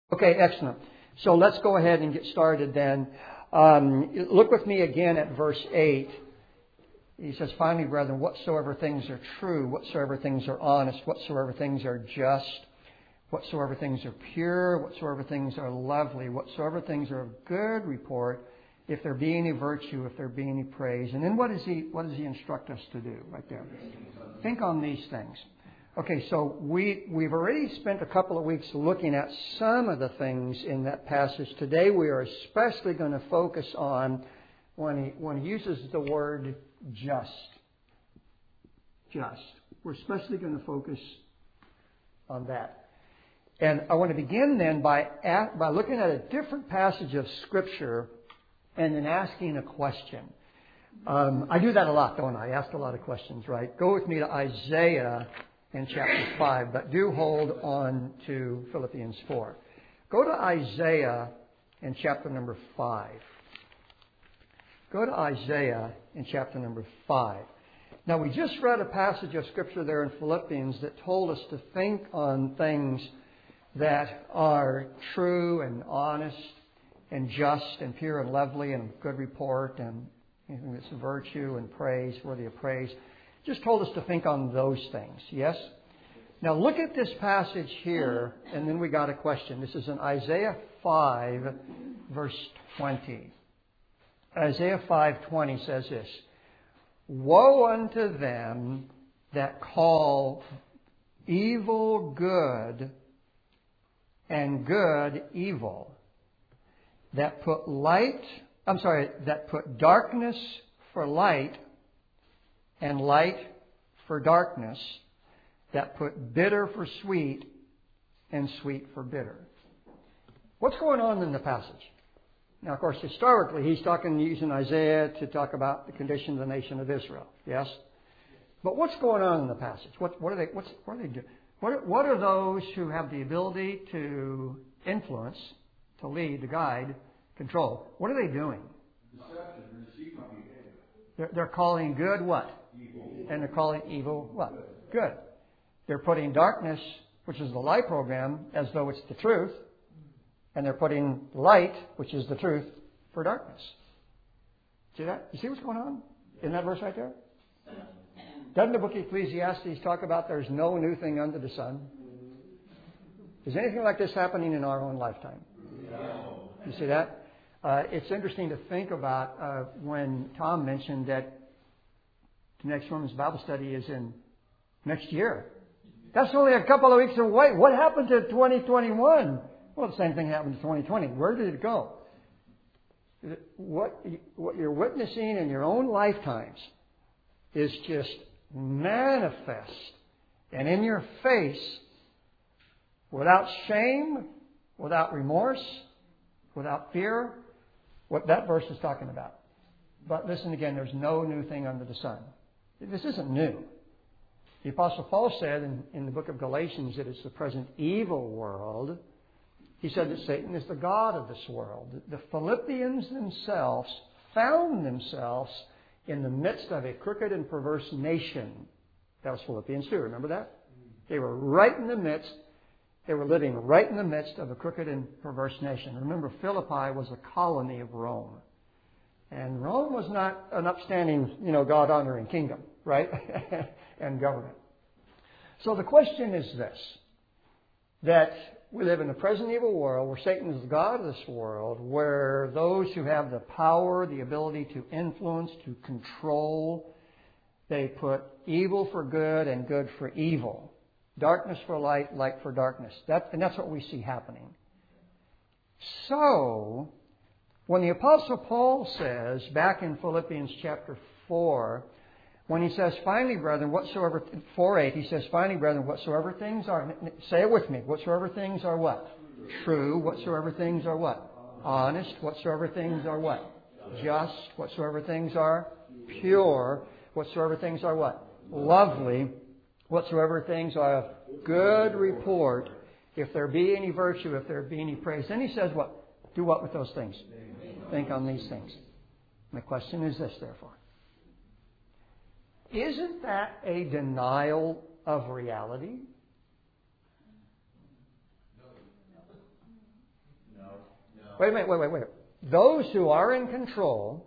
Okay, excellent. So let's go ahead and get started then. Look with me again at verse 8. He says, finally, brethren, whatsoever things are true, whatsoever things are honest, whatsoever things are just, whatsoever things are pure, whatsoever things are lovely, whatsoever things are of good report, if there be any virtue, if there be any praise. And then what does he instruct us to do right there? Think on these things. Okay, so we've already spent a couple of weeks looking at some of the things in that passage. Today we are especially going to focus on when he uses the word just. Just. We're especially going to focus on that. And I want to begin then by looking at a different passage of Scripture and then asking a question. I do that a lot, don't I? I ask a lot of questions, right? Go with me to Isaiah in chapter 5, but do hold on to Philippians 4. Go to Isaiah in chapter number 5. Go to Isaiah in chapter number 5. Now, we just read a passage of Scripture there in Philippians that told us to think on things that are true and honest and just and pure and lovely and good report and anything that's virtue and praise, worthy of praise. Just told us to think on those things, yes? Now look at this passage here, and then we got a question. This is in Isaiah 5, verse 20. Isaiah 5:20 says this, woe unto them that call evil good and good evil, that put darkness for light and light for darkness, that put bitter for sweet and sweet for bitter. What's going on in the passage? Now, of course, historically, he's using Isaiah to talk about the condition of the nation of Israel. Yes? But what's going on in the passage? What are they doing? What are those who have the ability to influence, to lead, to guide, control? What are they doing? They're calling good what? Evil. And they're calling evil what? Good. They're putting darkness, which is the light program, as though it's the truth. And they're putting light, which is the truth, for darkness. See that? You see what's going on in that verse right there? Doesn't the book of Ecclesiastes talk about there's no new thing under the sun? Is anything like this happening in our own lifetime? No. You see that? It's interesting to think about when Tom mentioned that the next women's Bible study is in next year. That's only a couple of weeks away. What happened to 2021? Well, the same thing happened to 2020. Where did it go? What you're witnessing in your own lifetimes is just manifest and in your face, without shame, without remorse, without fear, what that verse is talking about. But listen again, there's no new thing under the sun. This isn't new. The Apostle Paul said in the book of Galatians that it's the present evil world. He said that Satan is the god of this world. The Philippians themselves found themselves in the midst of a crooked and perverse nation. That was Philippians 2. Remember that? They were right in the midst. They were living right in the midst of a crooked and perverse nation. Remember, Philippi was a colony of Rome. And Rome was not an upstanding, God-honoring kingdom, right? And government. So the question is this, that we live in a present evil world where Satan is the god of this world, where those who have the power, the ability to influence, to control, they put evil for good and good for evil. Darkness for light, light for darkness. And that's what we see happening. So, when the Apostle Paul says, back in Philippians chapter 4, when he says, finally, brethren, whatsoever, 4:8, he says, finally, brethren, whatsoever things are, say it with me, whatsoever things are what? True. Whatsoever things are what? Honest. Whatsoever things are what? Just. Whatsoever things are pure. Whatsoever things are what? Lovely. Whatsoever things are of good report. If there be any virtue, if there be any praise. Then he says what? Do what with those things? Think on these things. My question is this, therefore. Isn't that a denial of reality? Wait a minute, wait. Those who are in control,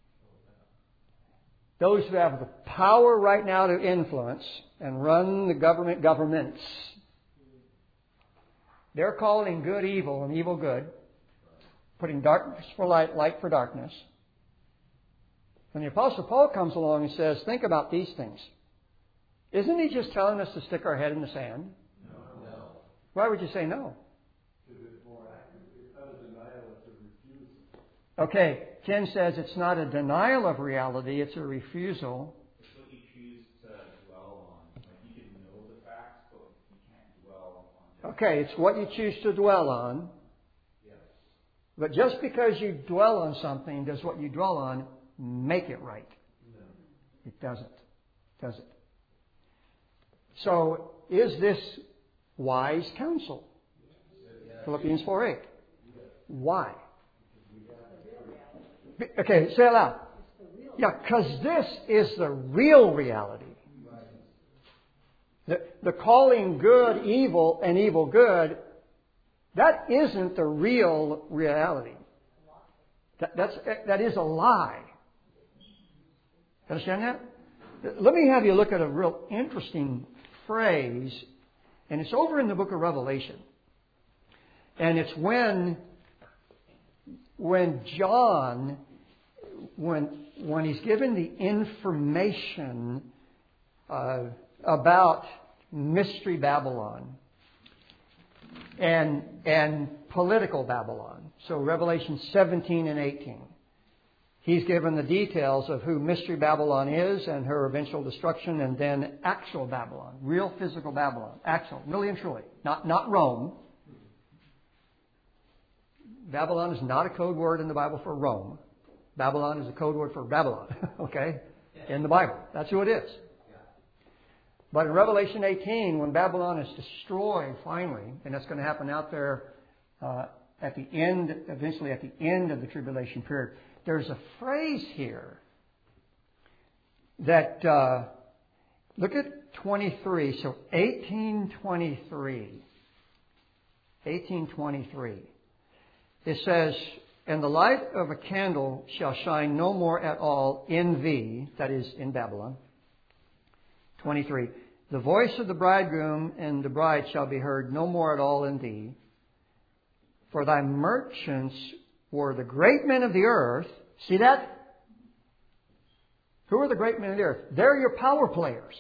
those who have the power right now to influence and run the governments, they're calling good evil and evil good, putting darkness for light for darkness. When the Apostle Paul comes along and says, think about these things, isn't he just telling us to stick our head in the sand? No. Why would you say no? Because it's more accurate. It's not a denial, it's a refusal. Okay, Ken says it's not a denial of reality, it's a refusal. It's what you choose to dwell on. Like you can know the facts, but you can't dwell on them. Okay, it's what you choose to dwell on. Yes. But just because you dwell on something, does what you dwell on make it right? No. It doesn't. Does it? So, is this wise counsel? Yes. Philippians 4:8. Why? Okay, say it loud. Yeah, because this is the real reality. The calling good evil and evil good, that isn't the real reality. That is a lie. Understand that? Let me have you look at a real interesting phrase, and it's over in the book of Revelation. And it's when John, when he's given the information about Mystery Babylon and political Babylon. So Revelation 17 and 18. He's given the details of who Mystery Babylon is and her eventual destruction, and then actual Babylon, real physical Babylon, actual, really and truly, not Rome. Babylon is not a code word in the Bible for Rome. Babylon is a code word for Babylon, okay, in the Bible. That's who it is. But in Revelation 18, when Babylon is destroyed finally, and that's going to happen out there at the end, eventually at the end of the tribulation period, there's a phrase here that, look at 23, so 1823. 1823. It says, and the light of a candle shall shine no more at all in thee, that is, in Babylon. 23. The voice of the bridegroom and the bride shall be heard no more at all in thee. For thy merchants were the great men of the earth. See that? Who are the great men of the earth? They're your power players.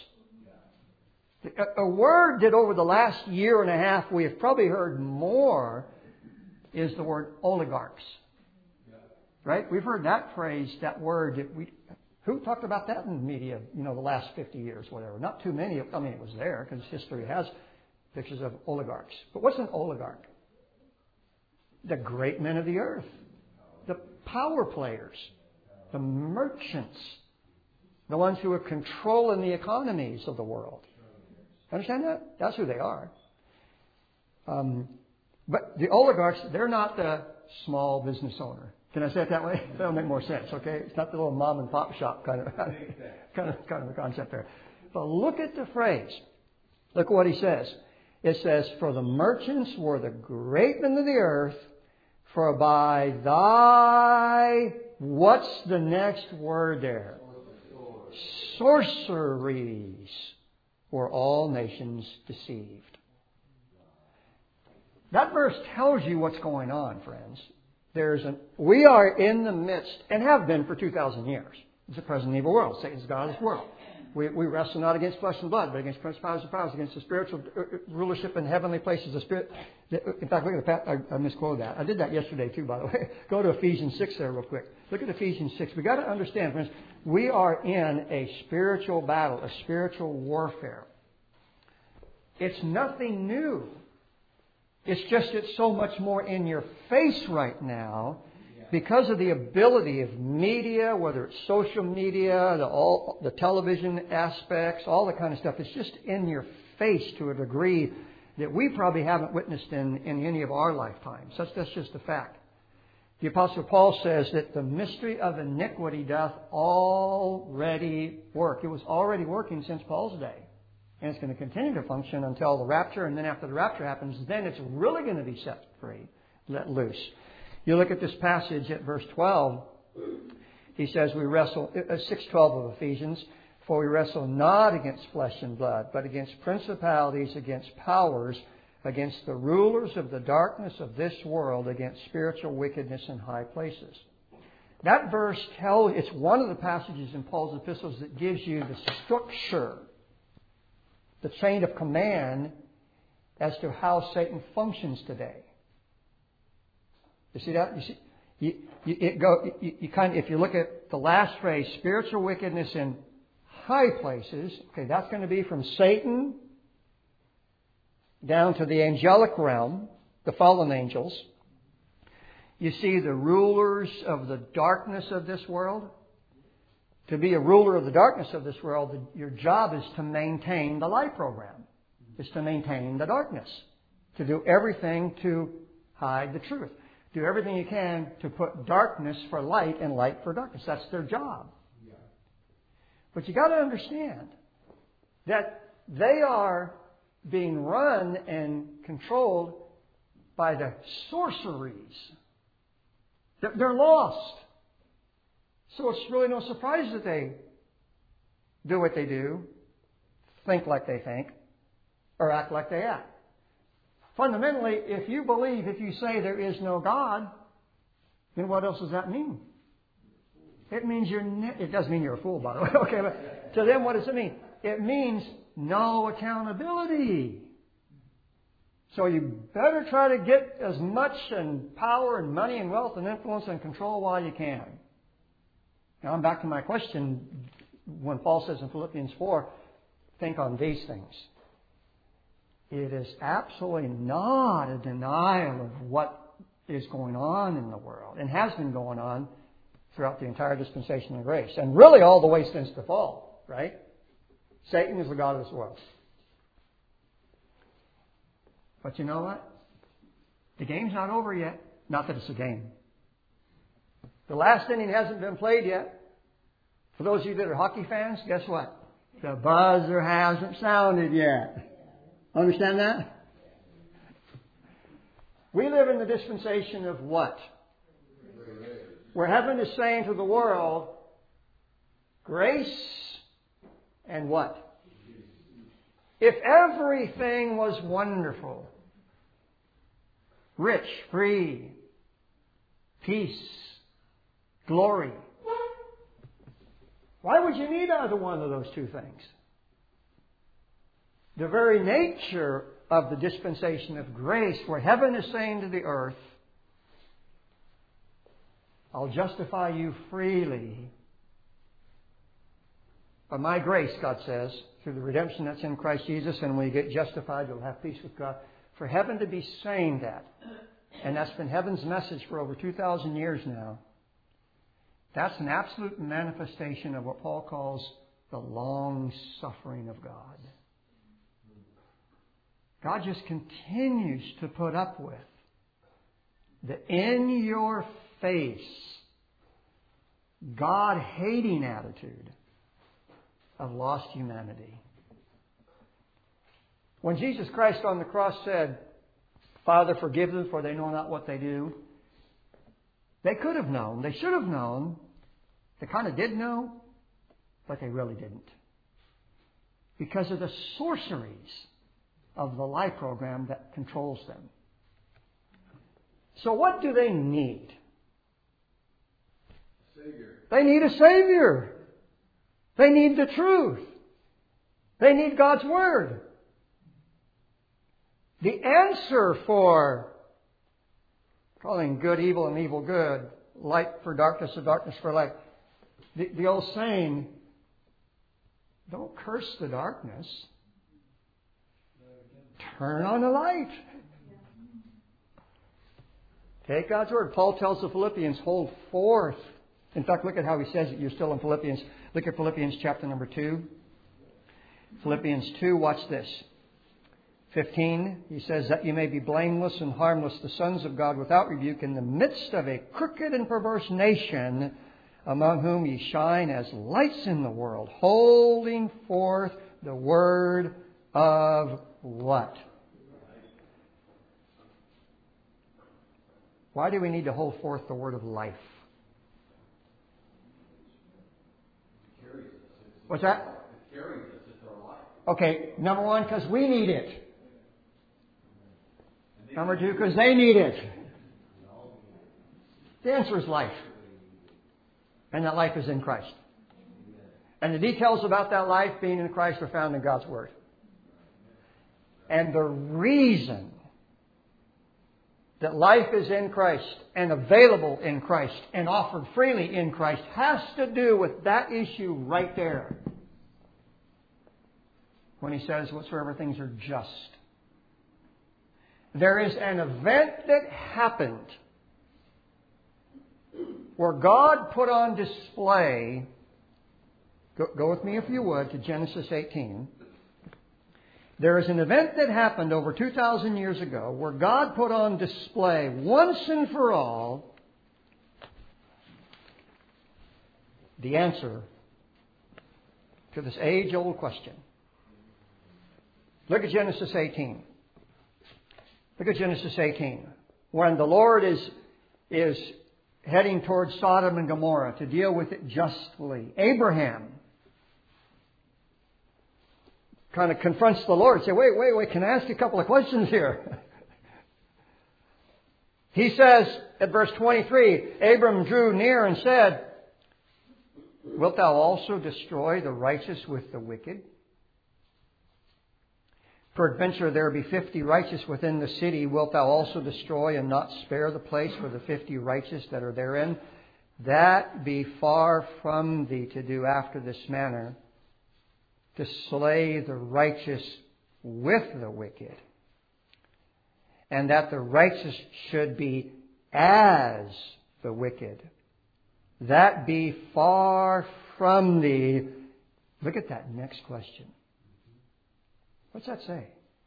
A word that over the last year and a half we have probably heard more is the word oligarchs. Right? We've heard that phrase, that word. Who talked about that in the media, the last 50 years, whatever? Not too many. I mean, it was there because history has pictures of oligarchs. But what's an oligarch? The great men of the earth. The power players. The merchants. The ones who are controlling the economies of the world. Understand that? That's who they are. But the oligarchs, they're not the small business owner. Can I say it that way? That'll make more sense, okay? It's not the little mom and pop shop kind of a concept there. But look at the phrase. Look what he says. It says, for the merchants were the great men of the earth, for by thy, what's the next word there? Sorceries were all nations deceived. That verse tells you what's going on, friends. We are in the midst, and have been for 2,000 years. It's a present evil world. Satan's God of this world. We wrestle not against flesh and blood, but against principalities and powers, against the spiritual rulership in heavenly places. The spirit. In fact, look at I misquoted that. I did that yesterday too, by the way. Go to Ephesians 6 there real quick. Look at Ephesians 6. We've got to understand, friends, we are in a spiritual battle, a spiritual warfare. It's nothing new. It's just it's so much more in your face right now because of the ability of media, whether it's social media, the television aspects, all the kind of stuff. It's just in your face to a degree that we probably haven't witnessed in any of our lifetimes. That's just a fact. The Apostle Paul says that the mystery of iniquity doth already work. It was already working since Paul's day. And it's going to continue to function until the rapture. And then after the rapture happens, then it's really going to be set free, let loose. You look at this passage at verse 12. He says we wrestle, 6:12 of Ephesians, for we wrestle not against flesh and blood, but against principalities, against powers, against the rulers of the darkness of this world, against spiritual wickedness in high places. That verse it's one of the passages in Paul's epistles that gives you the structure, the chain of command as to how Satan functions today. You see that? You see, if you look at the last phrase, spiritual wickedness in high places, okay, that's going to be from Satan down to the angelic realm, the fallen angels. You see the rulers of the darkness of this world. To be a ruler of the darkness of this world, your job is to maintain the light program. Is to maintain the darkness. To do everything to hide the truth. Do everything you can to put darkness for light and light for darkness. That's their job. Yeah. But you got to understand that they are being run and controlled by the sorceries. They're lost. So it's really no surprise that they do what they do, think like they think, or act like they act. Fundamentally, if you say there is no God, then what else does that mean? It means it does mean you're a fool, by the way. Okay, but so then what does it mean? It means no accountability. So you better try to get as much and power and money and wealth and influence and control while you can. Now I'm back to my question when Paul says in Philippians 4, think on these things. It is absolutely not a denial of what is going on in the world and has been going on throughout the entire dispensation of grace. And really all the way since the fall, right? Satan is the god of this world. But you know what? The game's not over yet. Not that it's a game. The last inning hasn't been played yet. For those of you that are hockey fans, guess what? The buzzer hasn't sounded yet. Understand that? We live in the dispensation of what? Where heaven is saying to the world, grace and what? If everything was wonderful, rich, free, peace, glory, why would you need either one of those two things? The very nature of the dispensation of grace, where heaven is saying to the earth, I'll justify you freely. By my grace, God says, through the redemption that's in Christ Jesus, and when you get justified, you'll have peace with God. For heaven to be saying that, and that's been heaven's message for over 2,000 years now, that's an absolute manifestation of what Paul calls the long suffering of God. God just continues to put up with the in-your-face, God-hating attitude of lost humanity. When Jesus Christ on the cross said, Father, forgive them, for they know not what they do, they could have known. They should have known. They kind of did know, but they really didn't. Because of the sorceries of the lie program that controls them. So what do they need? Savior. They need a Savior. They need the truth. They need God's Word. The answer for calling good evil and evil good, light for darkness and darkness for light. The old saying, don't curse the darkness. Turn on the light. Take God's Word. Paul tells the Philippians, hold forth. In fact, look at how he says it. You're still in Philippians. Look at Philippians chapter number 2. Philippians 2, watch this. 15, he says that you may be blameless and harmless, the sons of God without rebuke, in the midst of a crooked and perverse nation, among whom ye shine as lights in the world, holding forth the word of what? Why do we need to hold forth the word of life? What's that? It carries us. It's our life. Okay, number one, because we need it. Number two, because they need it. The answer is life. And that life is in Christ. And the details about that life being in Christ are found in God's Word. And the reason that life is in Christ and available in Christ and offered freely in Christ has to do with that issue right there. When He says, whatsoever things are just. There is an event that happened where God put on display, go with me if you would to Genesis 18. There is an event that happened over 2,000 years ago where God put on display once and for all the answer to this age-old question. Look at Genesis 18. Look at Genesis 18. When the Lord is heading towards Sodom and Gomorrah to deal with it justly. Abraham kind of confronts the Lord and says, wait, can I ask you a couple of questions here? He says at verse 23, Abram drew near and said, wilt thou also destroy the righteous with the wicked? Peradventure there be 50 righteous within the city. Wilt thou also destroy and not spare the place for the 50 righteous that are therein? That be far from thee to do after this manner, to slay the righteous with the wicked, and that the righteous should be as the wicked. That be far from thee. Look at that next question. What's that say?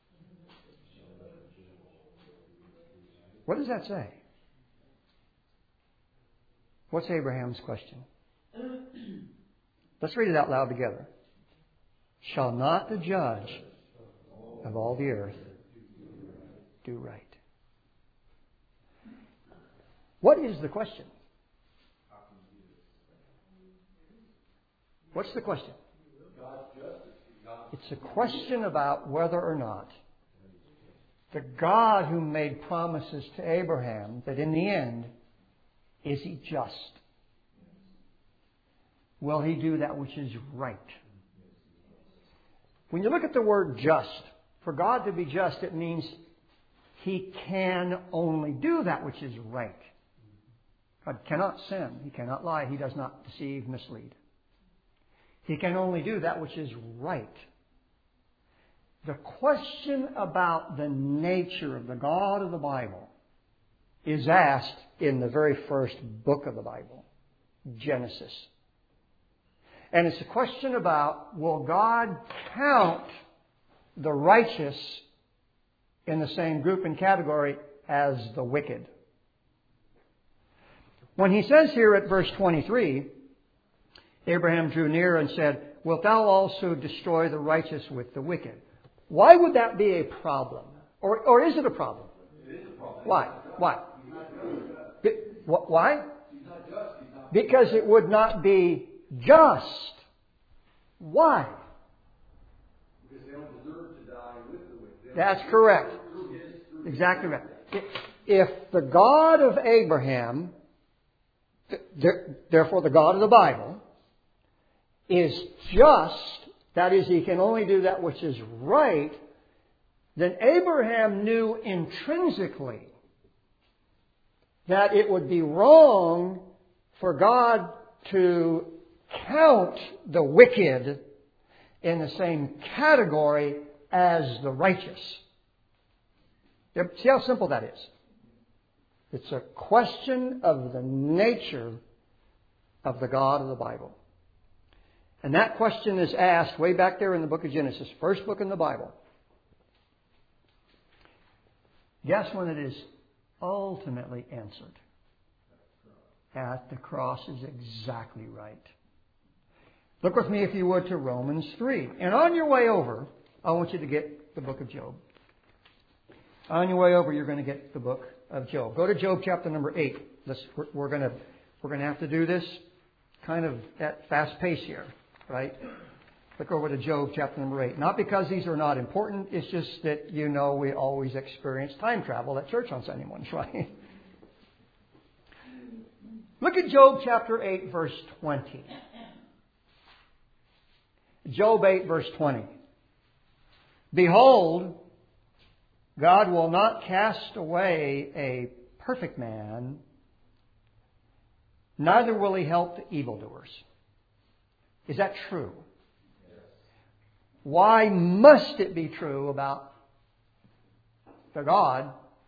What does that say? What's Abraham's question? Let's read it out loud together. Shall not the judge of all the earth do right? What is the question? What's the question? It's a question about whether or not the God who made promises to Abraham that in the end, is He just? Will He do that which is right? When you look at the word just, for God to be just, it means He can only do that which is right. God cannot sin. He cannot lie. He does not deceive, mislead. He can only do that which is right. The question about the nature of the God of the Bible is asked in the very first book of the Bible, Genesis. And it's a question about, will God count the righteous in the same group and category as the wicked? When He says here at verse 23, Abraham drew near and said, wilt thou also destroy the righteous with the wicked? Why would that be a problem? Or is it a problem? It is a problem. Why? Why? Because it would not be just. Why? Because they don't deserve to die with the wicked. That's correct. Exactly right. If the God of Abraham, therefore the God of the Bible, is just, that is, He can only do that which is right, then Abraham knew intrinsically that it would be wrong for God to count the wicked in the same category as the righteous. See how simple that is? It's a question of the nature of the God of the Bible. And that question is asked way back there in the book of Genesis, first book in the Bible. Guess when it is ultimately answered? At the cross is exactly right. Look with me, if you would, to Romans 3. And on your way over, I want you to get the book of Job. On your way over, you're going to get the book of Job. Go to Job chapter number 8. We're going to have to do this kind of at fast pace here, right? Look over to Job chapter number 8. Not because these are not important. It's just that we always experience time travel at church on Sunday mornings, right? Look at Job chapter 8, verse 20. Job 8, verse 20. Behold, God will not cast away a perfect man, neither will He help the evildoers. Is that true? Yes. Why must it be true about the God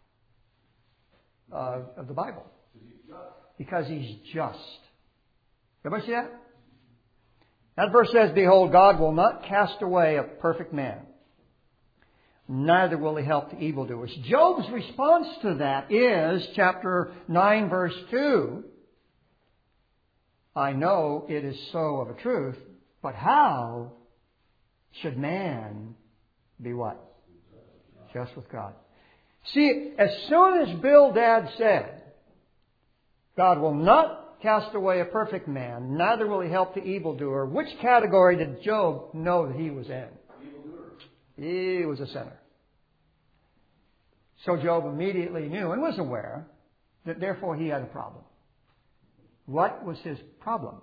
of the Bible? Because He's just. Everybody see that? That verse says, behold, God will not cast away a perfect man, neither will He help the evildoers. Job's response to that is chapter 9, verse 2. I know it is so of a truth, but how should man be what? Just with God. See, as soon as Bildad said, God will not cast away a perfect man, neither will He help the evildoer, which category did Job know that he was in? He was a sinner. So Job immediately knew and was aware that therefore he had a problem. What was his problem?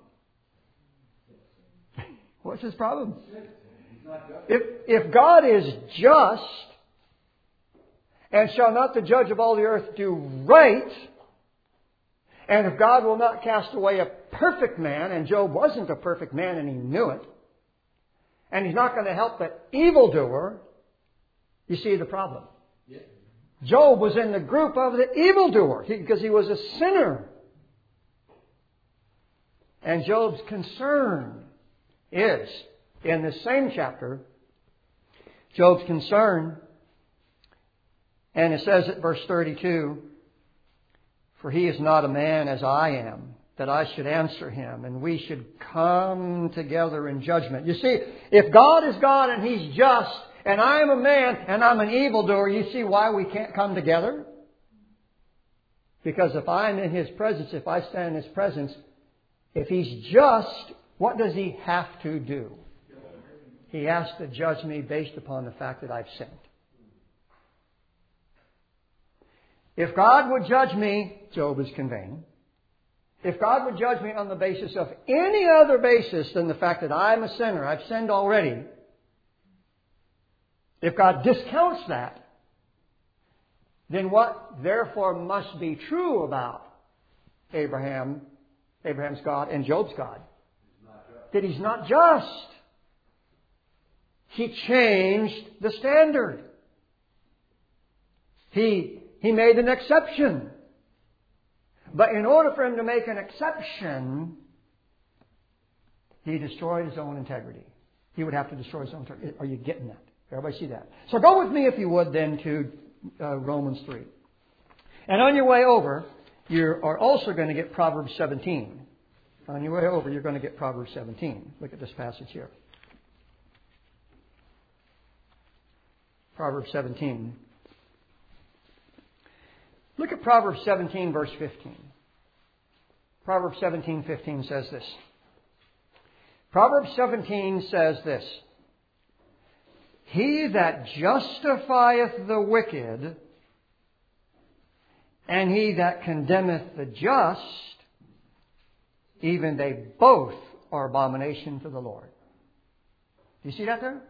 What's his problem? If God is just, and shall not the judge of all the earth do right, and if God will not cast away a perfect man, and Job wasn't a perfect man and he knew it, and He's not going to help the evildoer, you see the problem. Yeah. Job was in the group of the evildoer because he was a sinner. And Job's concern is, in this same chapter, Job's concern, and it says at verse 32, for he is not a man as I am, that I should answer him, and we should come together in judgment. You see, if God is God and He's just, and I am a man and I'm an evildoer, you see why we can't come together? Because if I'm in His presence, if I stand in His presence, if He's just, what does He have to do? He has to judge me based upon the fact that I've sinned. If God would judge me, Job is conveying, if God would judge me on the basis of any other basis than the fact that I'm a sinner, I've sinned already, if God discounts that, then what therefore must be true about Abraham's God and Job's God? That He's not just. He changed the standard. He made an exception. But in order for Him to make an exception, He destroyed His own integrity. He would have to destroy His own integrity. Are you getting that? Everybody see that? So go with me, if you would, then to Romans 3. And on your way over, you are also going to get Proverbs 17. On your way over, you're going to get Proverbs 17. Look at this passage here. Proverbs 17. Look at Proverbs 17, verse 15. Proverbs 17:15 says this. Proverbs 17 says this. He that justifieth the wicked, and he that condemneth the just, even they both are abomination to the Lord. Do you see that there?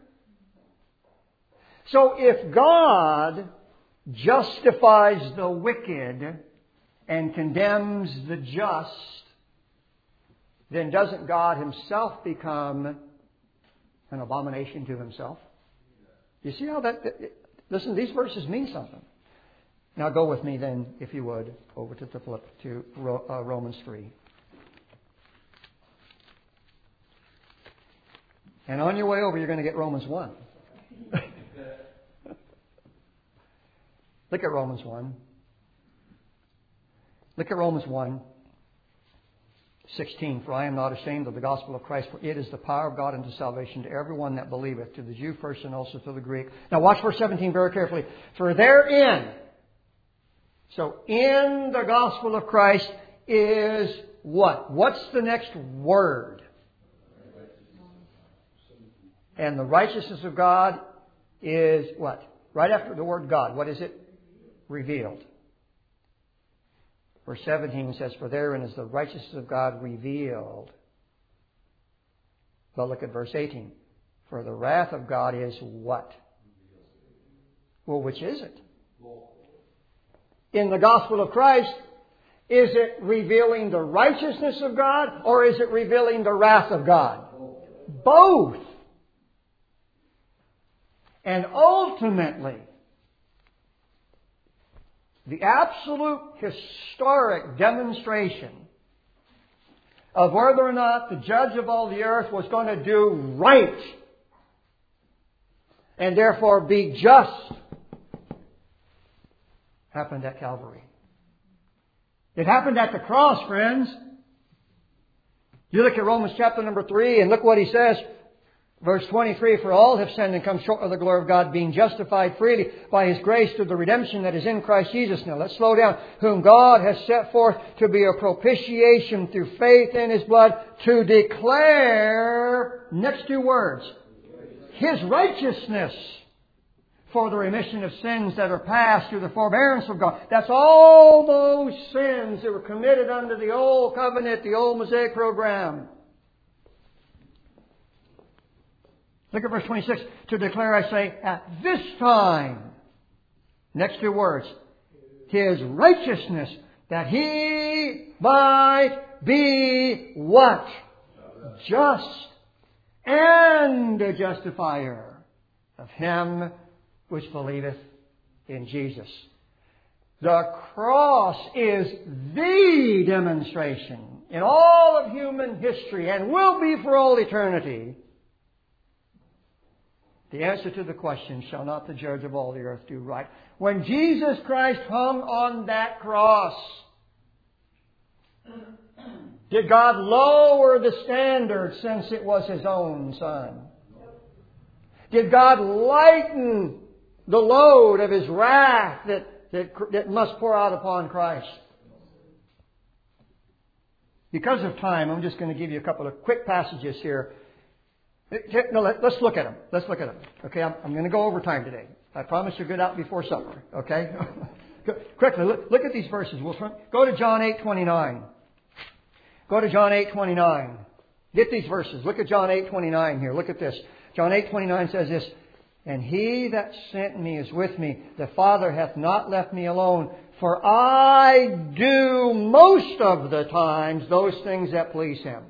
So if God justifies the wicked and condemns the just, then doesn't God Himself become an abomination to Himself? You see how that... Listen, these verses mean something. Now go with me then, if you would, over to Romans 3. And on your way over, you're going to get Romans 1. Look at Romans 1. Look at Romans 1:16. For I am not ashamed of the gospel of Christ, for it is the power of God unto salvation to everyone that believeth, to the Jew first and also to the Greek. Now watch verse 17 very carefully. For therein, So in the gospel of Christ is what? What's the next word? And the righteousness of God is what? Right after the word God, what is it? Revealed. Verse 17 says, for therein is the righteousness of God revealed. But look at verse 18. For the wrath of God is what? Well, which is it? In the gospel of Christ, is it revealing the righteousness of God or is it revealing the wrath of God? Both. And ultimately, the absolute historic demonstration of whether or not the judge of all the earth was going to do right and therefore be just happened at Calvary. It happened at the cross, friends. You look at Romans chapter number 3 and look what he says. Verse 23, for all have sinned and come short of the glory of God, being justified freely by His grace through the redemption that is in Christ Jesus. Now let's slow down. Whom God has set forth to be a propitiation through faith in His blood to declare, next two words, His righteousness for the remission of sins that are past through the forbearance of God. That's all those sins that were committed under the old covenant, the old Mosaic program. Look at verse 26. To declare, I say, at this time, next two words, His righteousness, that He might be what? Just. And a justifier of him which believeth in Jesus. The cross is the demonstration in all of human history and will be for all eternity. The answer to the question, shall not the judge of all the earth do right? When Jesus Christ hung on that cross, did God lower the standard since it was His own Son? Did God lighten the load of His wrath that must pour out upon Christ? Because of time, I'm just going to give you a couple of quick passages here. No, let's look at them. Let's look at them. Okay, I'm going to go over time today. I promise you'll get out before supper. Okay? Quickly, look at these verses. We'll go to John 8:29. Go to John 8:29. Get these verses. Look at John 8:29 here. Look at this. John 8:29 says this, and He that sent me is with me. The Father hath not left me alone, for I do most of the times those things that please Him.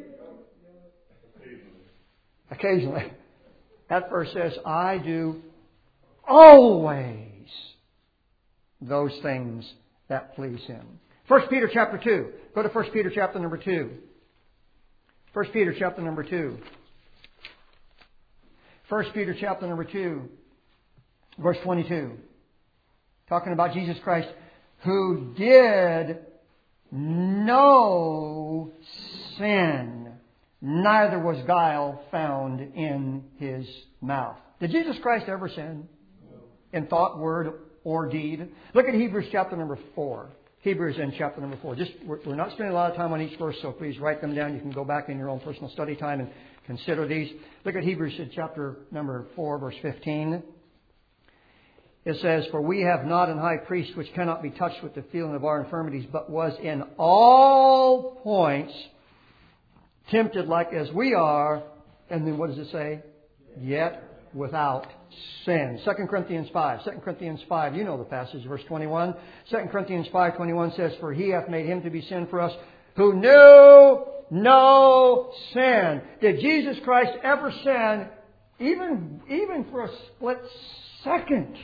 Occasionally. That verse says, I do always those things that please Him. 1 Peter chapter 2. Go to 1 Peter chapter number 2. 1 Peter chapter number 2. 1 Peter chapter number 2. Verse 22. Talking about Jesus Christ, who did no sin. Neither was guile found in His mouth. Did Jesus Christ ever sin? In thought, word, or deed? Look at Hebrews chapter number 4. Hebrews in chapter number 4. We're not spending a lot of time on each verse, so please write them down. You can go back in your own personal study time and consider these. Look at Hebrews in chapter number 4, verse 15. It says, for we have not an high priest which cannot be touched with the feeling of our infirmities, but was in all points tempted like as we are, and then what does it say? Yet without sin. 2 Corinthians 5. 2 Corinthians 5, you know the passage, verse 21. 2 Corinthians 5:21 says, for He hath made Him to be sin for us, who knew no sin. Did Jesus Christ ever sin, even for a split second?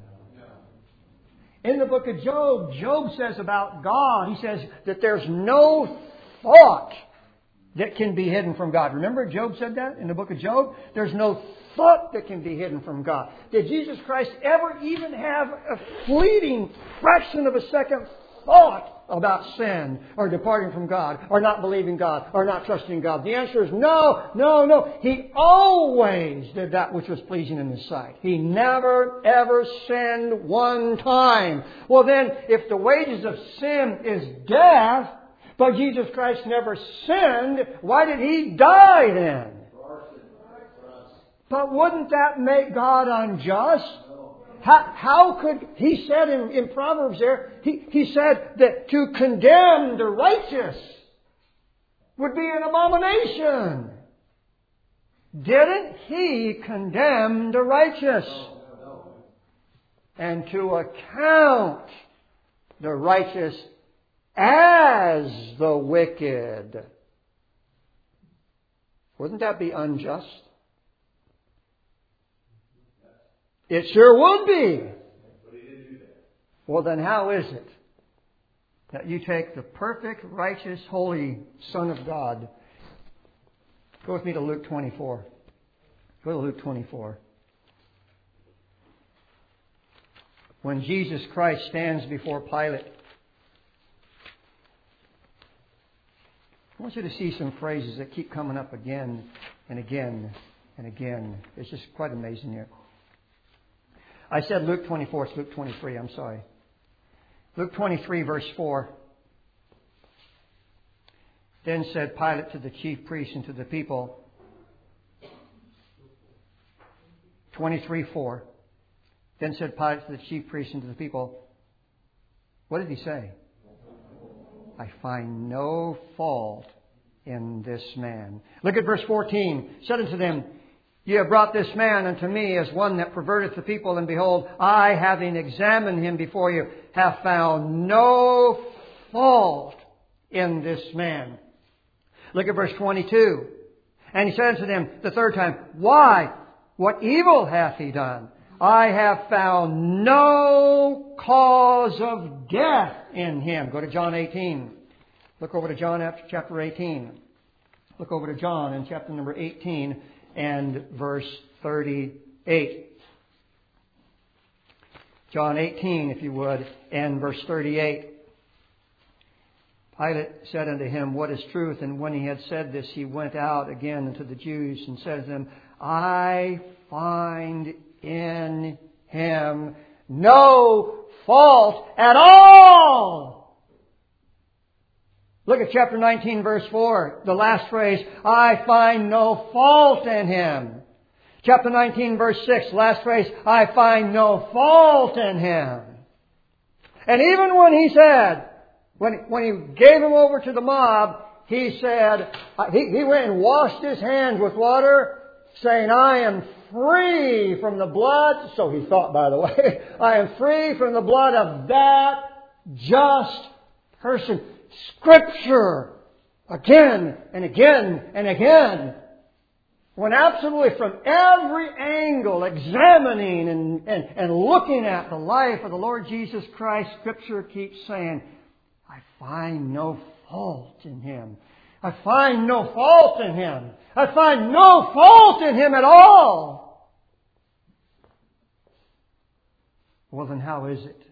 In the book of Job, Job says about God, he says that there's no thought that can be hidden from God. Remember Job said that in the book of Job? There's no thought that can be hidden from God. Did Jesus Christ ever even have a fleeting fraction of a second thought about sin or departing from God or not believing God or not trusting God? The answer is no, no, no. He always did that which was pleasing in His sight. He never, ever sinned one time. Well then, if the wages of sin is death, but Jesus Christ never sinned, why did He die then? But wouldn't that make God unjust? How could, He said in Proverbs there, he said that to condemn the righteous would be an abomination. Didn't He condemn the righteous? And to account the righteous as the wicked. Wouldn't that be unjust? It sure would be. Well, then how is it that you take the perfect, righteous, holy Son of God? Go with me to Luke 24. Go to Luke 24. When Jesus Christ stands before Pilate, I want you to see some phrases that keep coming up again and again and again. It's just quite amazing here. I said Luke 24, it's Luke 23, I'm sorry. Luke 23, verse 4. Then said Pilate to the chief priests and to the people, 23:4. Then said Pilate to the chief priests and to the people, what did he say? I find no fault in this man. Look at verse 14. Said unto them, Ye have brought this man unto me as one that perverteth the people, and behold, I, having examined him before you, have found no fault in this man. Look at verse 22. And he said unto them the third time, Why? What evil hath he done? I have found no cause of death in him. Go to John 18. Look over to John chapter 18. Look over to John in chapter number 18 and verse 38. John 18, if you would, and verse 38. Pilate said unto him, What is truth? And when he had said this, he went out again unto the Jews and said to them, I find in him no fault at all. Look at chapter 19, verse 4. The last phrase, I find no fault in him. Chapter 19, verse 6. Last phrase, I find no fault in him. And even when he said, when he gave him over to the mob, he said, he went and washed his hands with water, saying, I am free from the blood, so he thought, by the way, I am free from the blood of that just person. Scripture, again and again and again, when absolutely from every angle examining and looking at the life of the Lord Jesus Christ, Scripture keeps saying, I find no fault in him. I find no fault in him. I find no fault in him at all. Well, then how is it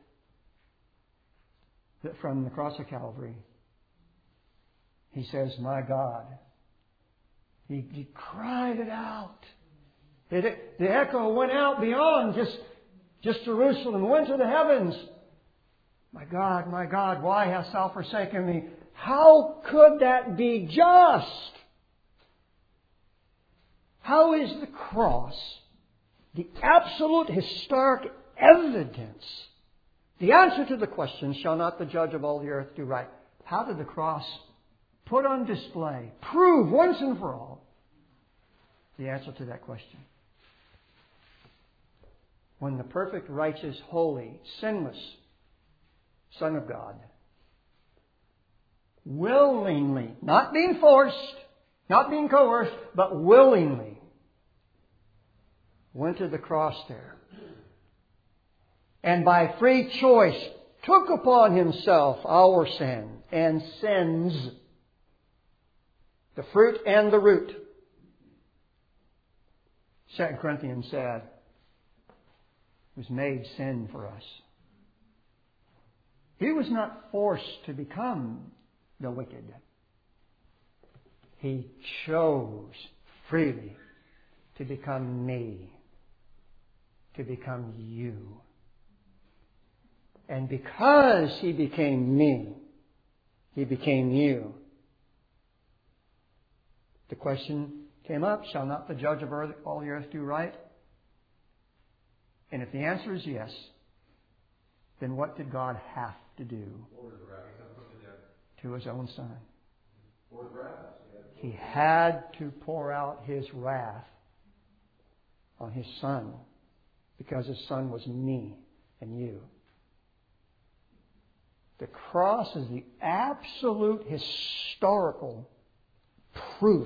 that from the cross of Calvary, he says, my God, he cried it out. The echo went out beyond just Jerusalem, went to the heavens. My God, why hast thou forsaken me? How could that be just? How is the cross the absolute historic evidence? The answer to the question, shall not the judge of all the earth do right? How did the cross put on display, prove once and for all the answer to that question? When the perfect, righteous, holy, sinless Son of God willingly, not being forced, not being coerced, but willingly went to the cross there. And by free choice took upon himself our sin and sins, the fruit and the root. 2 Corinthians said, was made sin for us. He was not forced to become the wicked. He chose freely to become me, to become you. And because He became me, He became you. The question came up, shall not the judge of all the earth do right? And if the answer is yes, then what did God have to do to His own Son? He had to pour out His wrath on His Son because His Son was me and you. The cross is the absolute historical proof.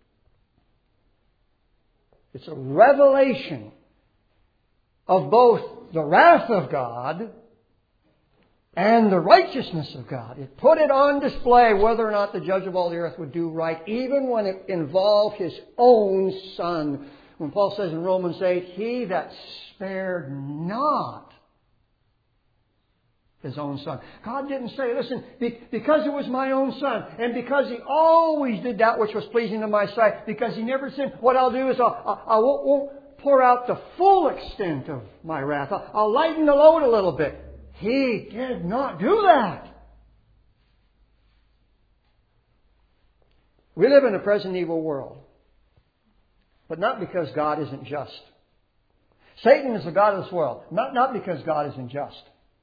It's a revelation of both the wrath of God and the righteousness of God. It put it on display whether or not the judge of all the earth would do right, even when it involved His own Son. When Paul says in Romans 8, He that spared not His own Son. God didn't say, listen, because it was my own Son, and because He always did that which was pleasing to my sight, because He never sinned, what I'll do is I won't pour out the full extent of my wrath. I'll lighten the load a little bit. He did not do that. We live in a present evil world, but not because God isn't just. Satan is the god of this world, not because God isn't just.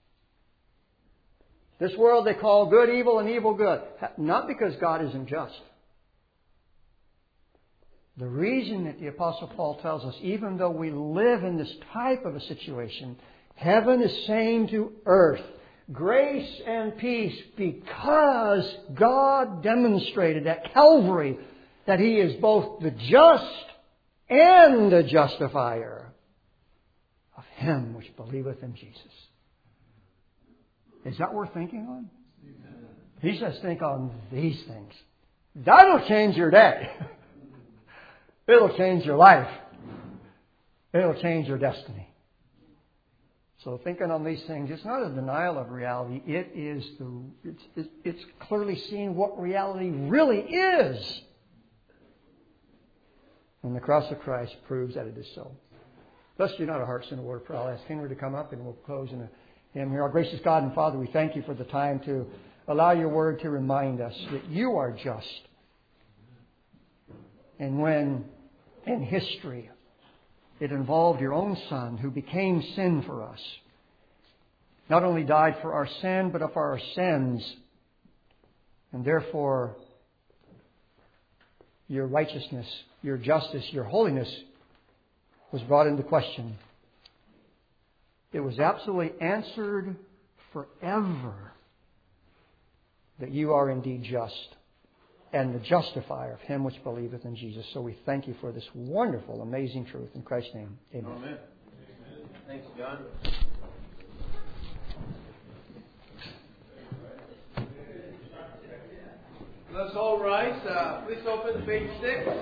This world they call good evil and evil good, not because God isn't just. The reason that the Apostle Paul tells us, even though we live in this type of a situation, heaven is saying to earth, grace and peace, because God demonstrated at Calvary that He is both the just and the justifier of him which believeth in Jesus. Is that worth thinking on? He says, think on these things. That'll change your day. It'll change your life. It'll change your destiny. So thinking on these things, it's not a denial of reality. It's clearly seeing what reality really is. And the cross of Christ proves that it is so. Let's unite our hearts in a word of prayer. I'll ask Henry to come up and we'll close in a hymn here. Our gracious God and Father, we thank You for the time to allow Your word to remind us that You are just. And when in history it involved Your own Son who became sin for us, not only died for our sin, but for our sins, and therefore Your righteousness, Your justice, Your holiness was brought into question. It was absolutely answered forever that You are indeed just and the justifier of him which believeth in Jesus. So we thank You for this wonderful, amazing truth. In Christ's name, amen. Amen. Thanks, John. Let's all rise. Please open to page 6.